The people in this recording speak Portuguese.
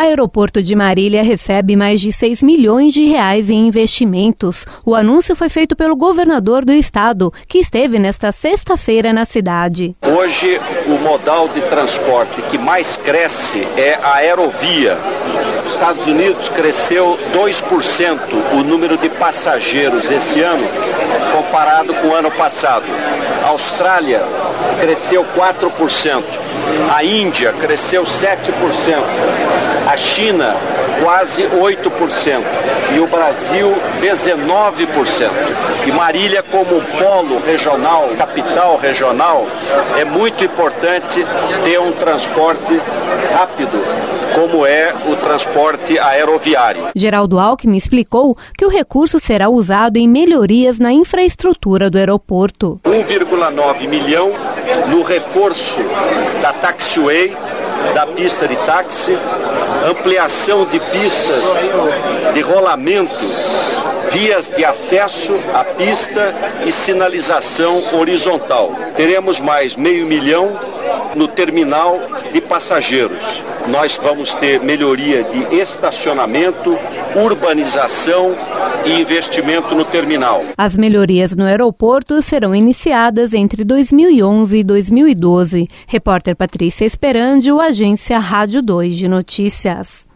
Aeroporto de Marília recebe mais de 6 milhões de reais em investimentos. O anúncio foi feito pelo governador do estado, que esteve nesta sexta-feira na cidade. Hoje, o modal de transporte que mais cresce é a aerovia. Nos Estados Unidos cresceu 2% o número de passageiros esse ano, comparado com o ano passado. A Austrália cresceu 4%. A Índia cresceu 7%. A China, quase 8%. E o Brasil, 19%. E Marília, como polo regional, capital regional, é muito importante ter um transporte rápido, como é o transporte aeroviário. Geraldo Alckmin explicou que o recurso será usado em melhorias na infraestrutura do aeroporto. 1,9 milhão no reforço da taxiway, da pista de táxi, ampliação de pistas de rolamento, vias de acesso à pista e sinalização horizontal. Teremos mais R$500 mil no terminal de passageiros. Nós vamos ter melhoria de estacionamento, urbanização e investimento no terminal. As melhorias no aeroporto serão iniciadas entre 2011 e 2012. Repórter Patrícia Esperandio, Agência Rádio 2 de Notícias.